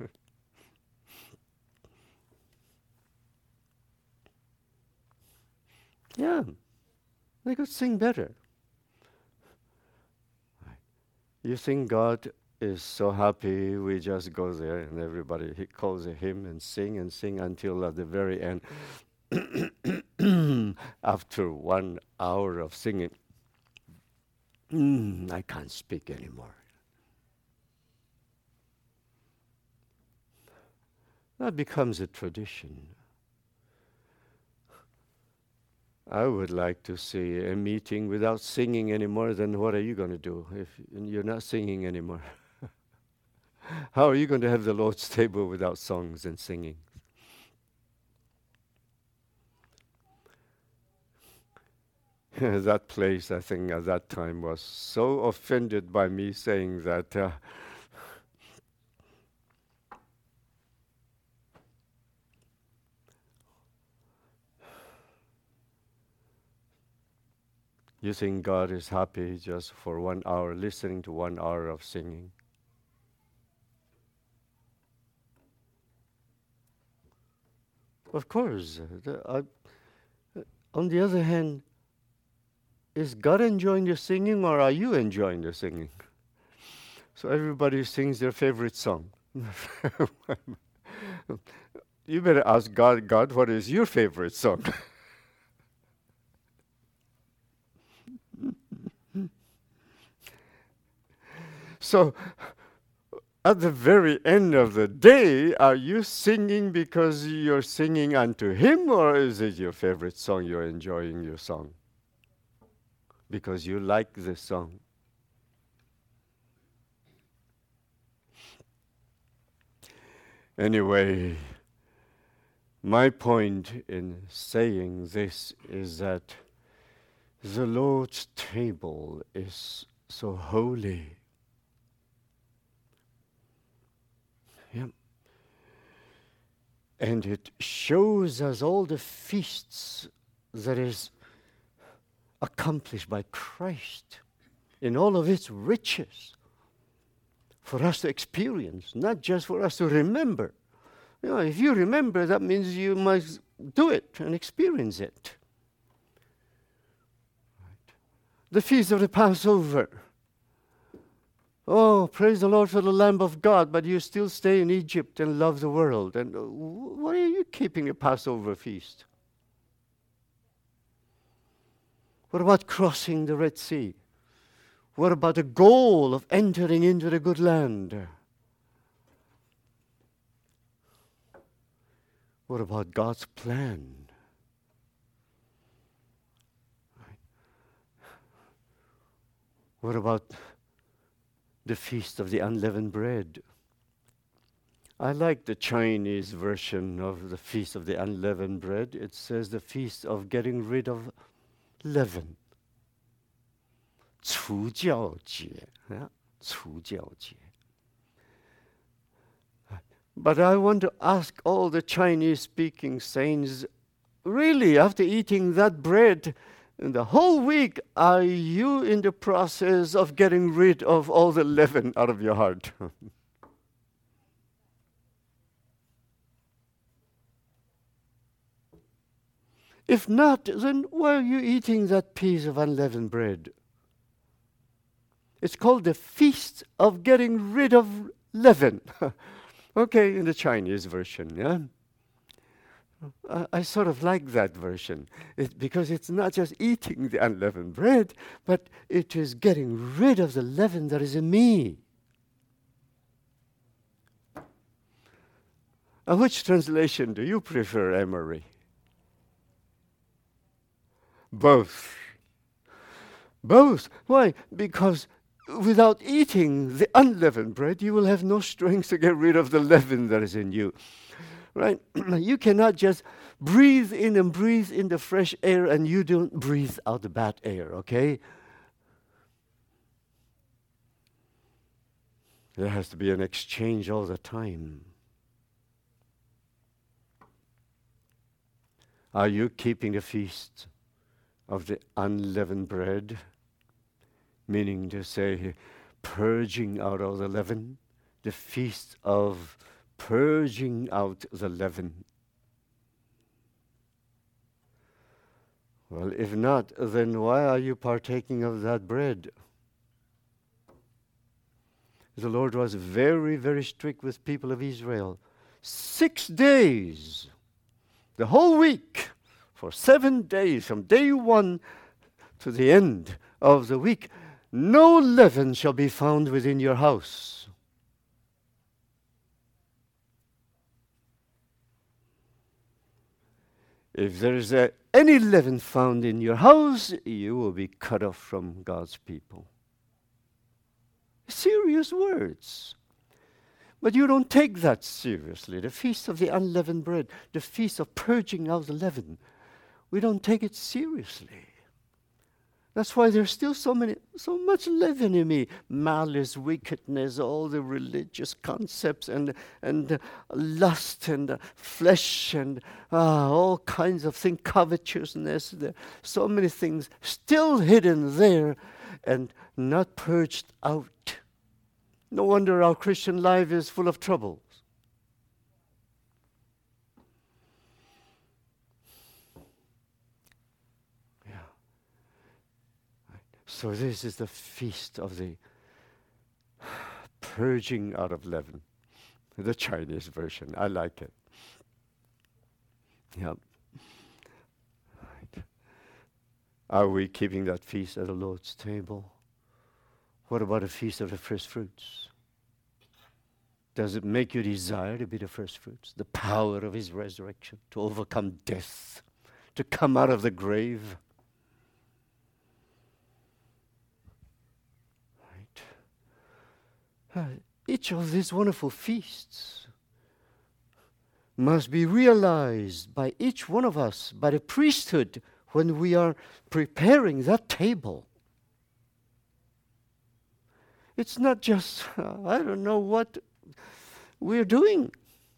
Yeah, they could sing better. You think God is so happy we just go there and everybody he calls a hymn and sing until at the very end, after 1 hour of singing, I can't speak anymore. That becomes a tradition. I would like to see a meeting without singing anymore. Then what are you going to do if you're not singing anymore? How are you going to have the Lord's table without songs and singing? That place, I think, at that time was so offended by me saying that you think God is happy just for 1 hour, listening to 1 hour of singing? Of course. On the other hand, is God enjoying the singing or are you enjoying the singing? So everybody sings their favorite song. You better ask God, what is your favorite song? So, at the very end of the day, are you singing because you're singing unto Him, or is it your favorite song, you're enjoying your song? Because you like the song. Anyway, my point in saying this is that the Lord's table is so holy. Yeah. And it shows us all the feasts that is accomplished by Christ in all of its riches. for us to experience, not just for us to remember. If you remember, that means you must do it and experience it. Right. The Feast of the Passover. Oh, praise the Lord for the Lamb of God, but you still stay in Egypt and love the world. And why are you keeping a Passover feast? What about crossing the Red Sea? What about the goal of entering into the good land? What about God's plan? What about the Feast of the Unleavened Bread? I like the Chinese version of the Feast of the Unleavened Bread. It says the Feast of getting rid of leaven. 除酵节, yeah? 除酵节. But I want to ask all the Chinese-speaking saints, really, after eating that bread the whole week, are you in the process of getting rid of all the leaven out of your heart? If not, then why are you eating that piece of unleavened bread? It's called the Feast of Getting Rid of Leaven. Okay, in the Chinese version, yeah? I sort of like that version because it's not just eating the unleavened bread, but it is getting rid of the leaven that is in me. Which translation do you prefer, Emery? Both. Both. Why? Because without eating the unleavened bread, you will have no strength to get rid of the leaven that is in you. Right? You cannot just breathe in and breathe in the fresh air and you don't breathe out the bad air, okay? There has to be an exchange all the time. Are you keeping a feast of the unleavened bread? Meaning to say, purging out all the leaven, the feast of purging out the leaven. Well, if not, then why are you partaking of that bread? The Lord was very, very strict with people of Israel. 6 days, the whole week, for 7 days, from day one to the end of the week, no leaven shall be found within your house. If there is any leaven found in your house, you will be cut off from God's people. Serious words. But you don't take that seriously. The Feast of the Unleavened Bread, the Feast of purging out the leaven, we don't take it seriously. That's why there's still so much leaven in me. Malice, wickedness, all the religious concepts and lust and flesh and all kinds of things, covetousness. There so many things still hidden there and not purged out. No wonder our Christian life is full of troubles. So this is the feast of the purging out of leaven. The Chinese version. I like it. Yeah. Right. Are we keeping that feast at the Lord's table? What about a feast of the first fruits? Does it make you desire to be the first fruits? The power of his resurrection, to overcome death, to come out of the grave. Each of these wonderful feasts must be realized by each one of us, by the priesthood, when we are preparing that table. It's not just, I don't know what we're doing.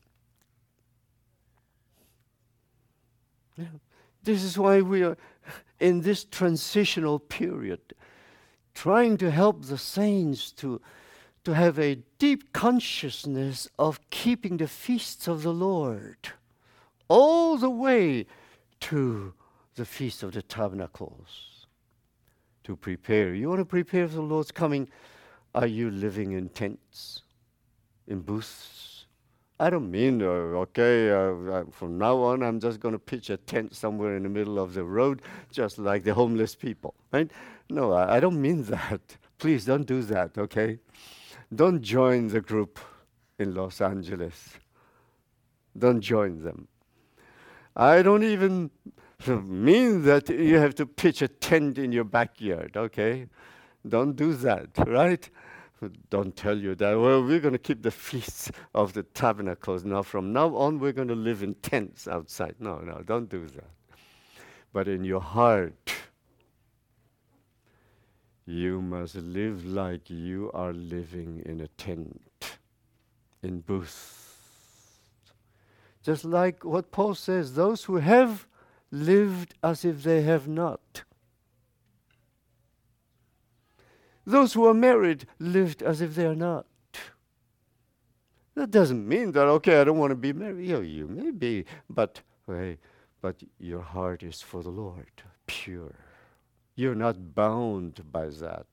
Yeah. This is why we are in this transitional period, trying to help the saints to to have a deep consciousness of keeping the feasts of the Lord all the way to the Feast of the Tabernacles. To prepare. You want to prepare for the Lord's coming? Are you living in tents, in booths? I don't mean, from now on I'm just going to pitch a tent somewhere in the middle of the road, just like the homeless people, right? No, I don't mean that. Please don't do that, okay? Don't join the group in Los Angeles. Don't join them. I don't even mean that you have to pitch a tent in your backyard, okay? Don't do that, right? Don't tell you that, well, we're going to keep the feasts of the tabernacles. Now, from now on, we're going to live in tents outside. No, don't do that. But in your heart, you must live like you are living in a tent, in booths. Just like what Paul says, those who have lived as if they have not. Those who are married lived as if they are not. That doesn't mean that, okay, I don't want to be married. You may be, but your heart is for the Lord, pure. You're not bound by that.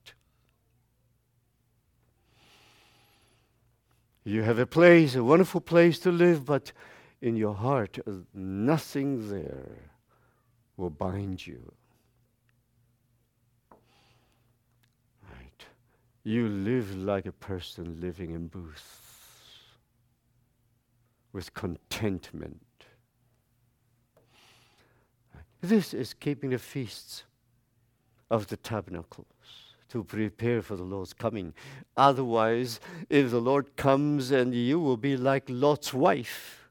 You have a place, a wonderful place to live, but in your heart, nothing there will bind you. Right? You live like a person living in booths with contentment. Right? This is keeping the feasts of the tabernacles, to prepare for the Lord's coming. Otherwise, if the Lord comes, and you will be like Lot's wife,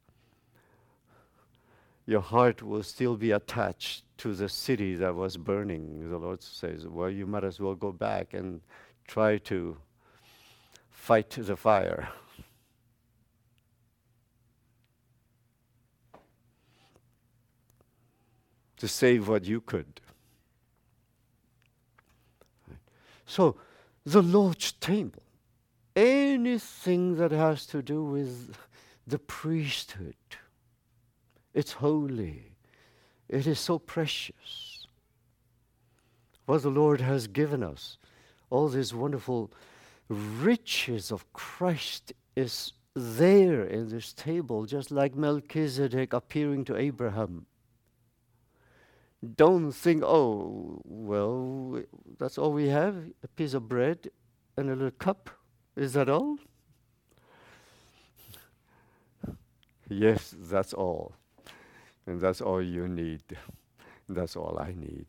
your heart will still be attached to the city that was burning. The Lord says, well, you might as well go back and try to fight the fire. To save what you could. So, the Lord's table, anything that has to do with the priesthood, it's holy. It is so precious. What the Lord has given us, all these wonderful riches of Christ is there in this table, just like Melchizedek appearing to Abraham. Don't think, oh, well, that's all we have, a piece of bread and a little cup. Is that all? Yes, that's all. And that's all you need. That's all I need.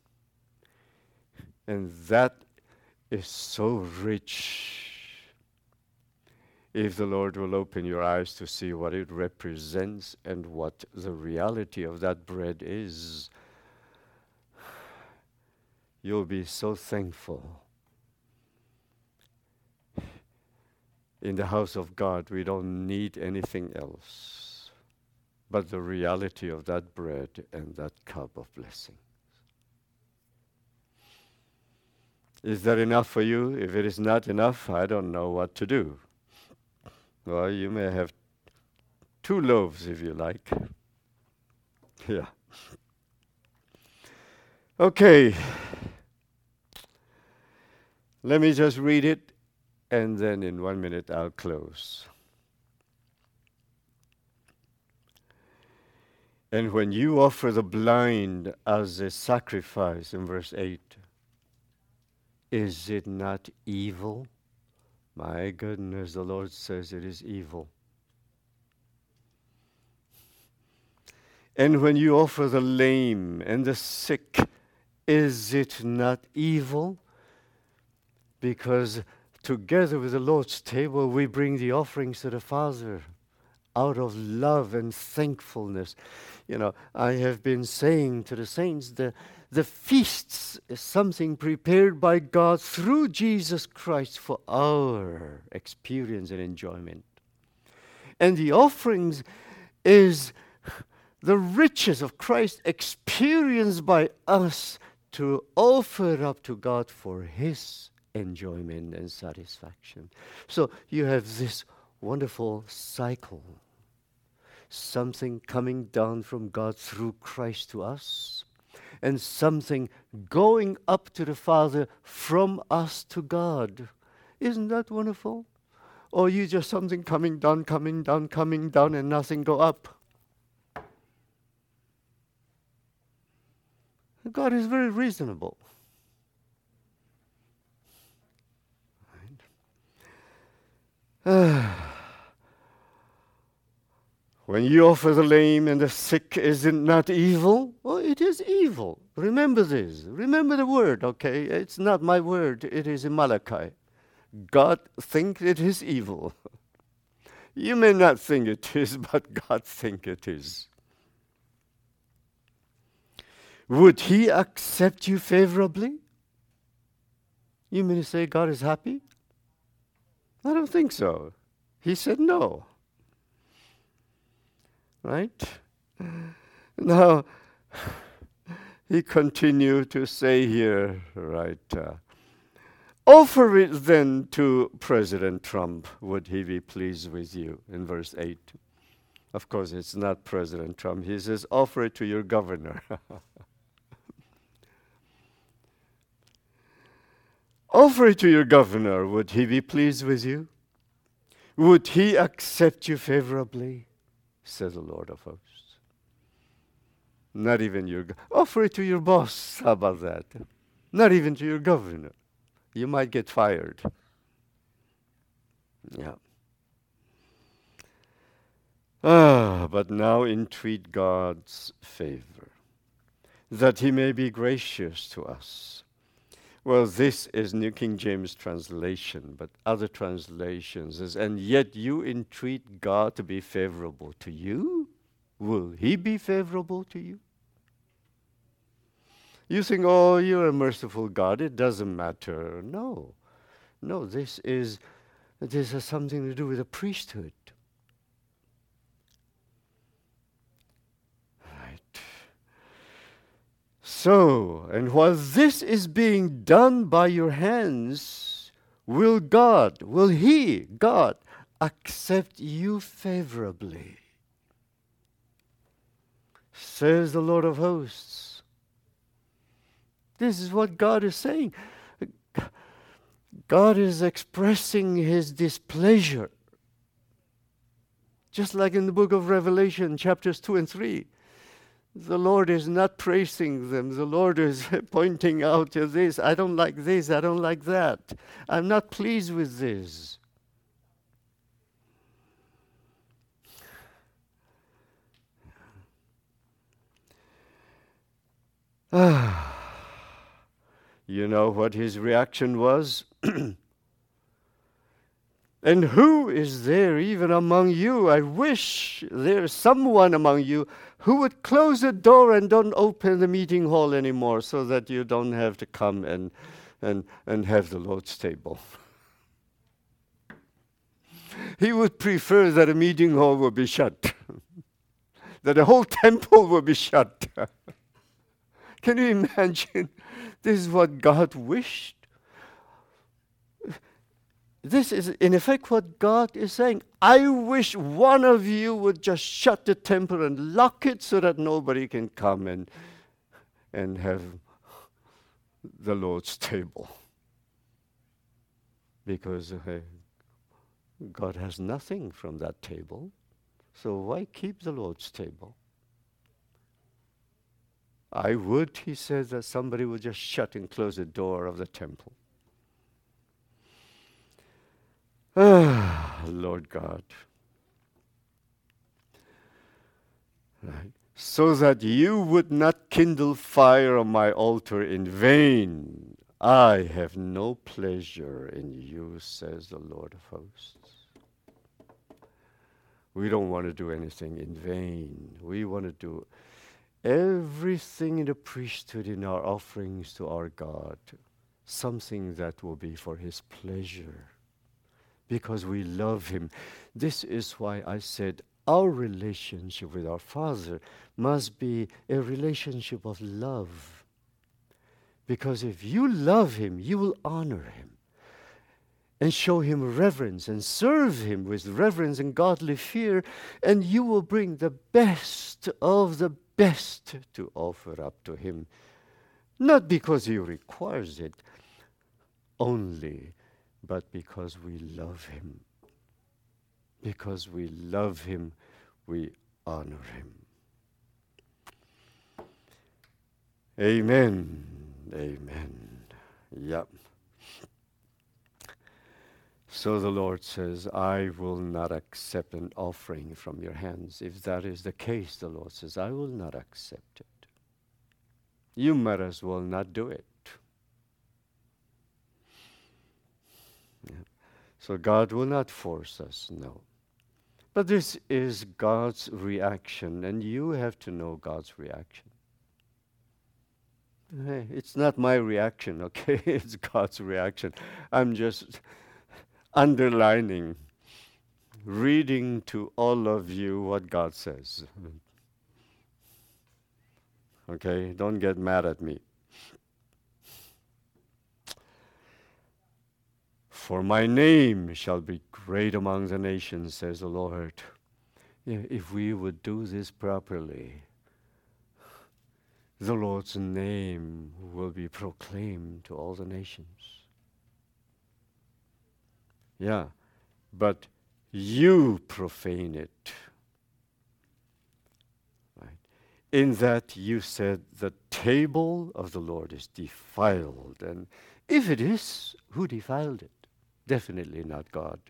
And that is so rich. If the Lord will open your eyes to see what it represents and what the reality of that bread is, you'll be so thankful. In the house of God, we don't need anything else but the reality of that bread and that cup of blessing. Is that enough for you? If it is not enough, I don't know what to do. Well, you may have 2 loaves if you like. Yeah. Okay. Let me just read it, and then in 1 minute I'll close. And when you offer the blind as a sacrifice, in verse 8, is it not evil? My goodness, the Lord says it is evil. And when you offer the lame and the sick, is it not evil? Because together with the Lord's table, we bring the offerings to the Father out of love and thankfulness. You know, I have been saying to the saints, the feasts is something prepared by God through Jesus Christ for our experience and enjoyment. And the offerings is the riches of Christ experienced by us to offer up to God for His enjoyment and satisfaction. So you have this wonderful cycle, something coming down from God through Christ to us, and something going up to the Father from us to God. Isn't that wonderful? Or you just something coming down, and nothing go up. God is very reasonable. Right? When you offer the lame and the sick, is it not evil? Well, it is evil. Remember this. Remember the word, okay? It's not my word. It is in Malachi. God thinks it is evil. You may not think it is, but God thinks it is. Would He accept you favorably? You mean to say God is happy? I don't think so. He said no. Right? Now, He continued to say here, right, offer it then to President Trump. Would he be pleased with you? In verse 8. Of course, it's not President Trump. He says, offer it to your governor. Offer it to your governor. Would he be pleased with you? Would he accept you favorably? Says the Lord of hosts. Not even your... Offer it to your boss. How about that? Not even to your governor. You might get fired. Yeah. But now entreat God's favor, that He may be gracious to us. Well, this is New King James translation, but other translations is, and yet you entreat God to be favorable to you? Will He be favorable to you? You think, oh, you're a merciful God, it doesn't matter. No. No, this has something to do with the priesthood. Right. So, and while this is being done by your hands, will He, God, accept you favorably? Says the Lord of hosts. This is what God is saying. God is expressing His displeasure. Just like in the book of Revelation, chapters 2 and 3. The Lord is not praising them. The Lord is pointing out to this. I don't like this. I don't like that. I'm not pleased with this. You know what his reaction was? And who is there even among you? I wish there's someone among you who would close the door and don't open the meeting hall anymore so that you don't have to come and have the Lord's table. He would prefer that a meeting hall would be shut, that the whole temple would be shut. Can you imagine? This is what God wished. This is, in effect, what God is saying. I wish one of you would just shut the temple and lock it so that nobody can come and have the Lord's table. Because God has nothing from that table. So why keep the Lord's table? I would, he says, that somebody would just shut and close the door of the temple. Lord God. Right. So that you would not kindle fire on my altar in vain. I have no pleasure in you, says the Lord of hosts. We don't want to do anything in vain. We want to do everything in the priesthood, in our offerings to our God, something that will be for His pleasure, because we love Him. This is why I said our relationship with our Father must be a relationship of love. Because if you love Him, you will honor Him. and show him reverence and serve him with reverence and godly fear, and you will bring the best of the best to offer up to him, not because he requires it only, but because we love him. Because we love him, we honor him. Amen. Amen. Yep. So the Lord says, I will not accept an offering from your hands. If that is the case, the Lord says, I will not accept it. You might as well not do it. Yeah. So God will not force us, no. But this is God's reaction, and you have to know God's reaction. Hey, it's not my reaction, okay? It's God's reaction. I'm just underlining, reading to all of you what God says. Okay? Don't get mad at me. For my name shall be great among the nations, says the Lord. Yeah, if we would do this properly, the Lord's name will be proclaimed to all the nations. Yeah, but you profane it. Right? In that you said, the table of the Lord is defiled. And if it is, who defiled it? Definitely not God.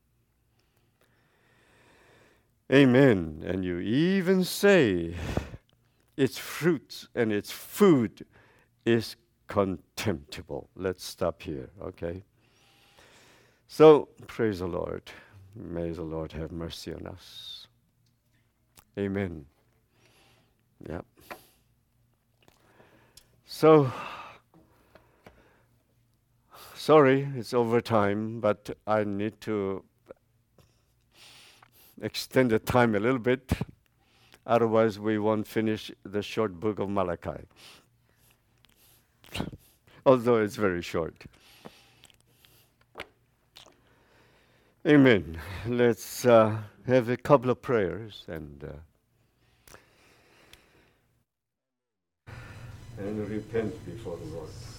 Amen. And you even say its fruits and its food is contemptible. Let's stop here, okay? So, praise the Lord. May the Lord have mercy on us. Amen. Yeah. So, sorry, it's over time, but I need to extend the time a little bit. Otherwise, we won't finish the short book of Malachi. Although it's very short. Amen. Let's have a couple of prayers and repent before the Lord.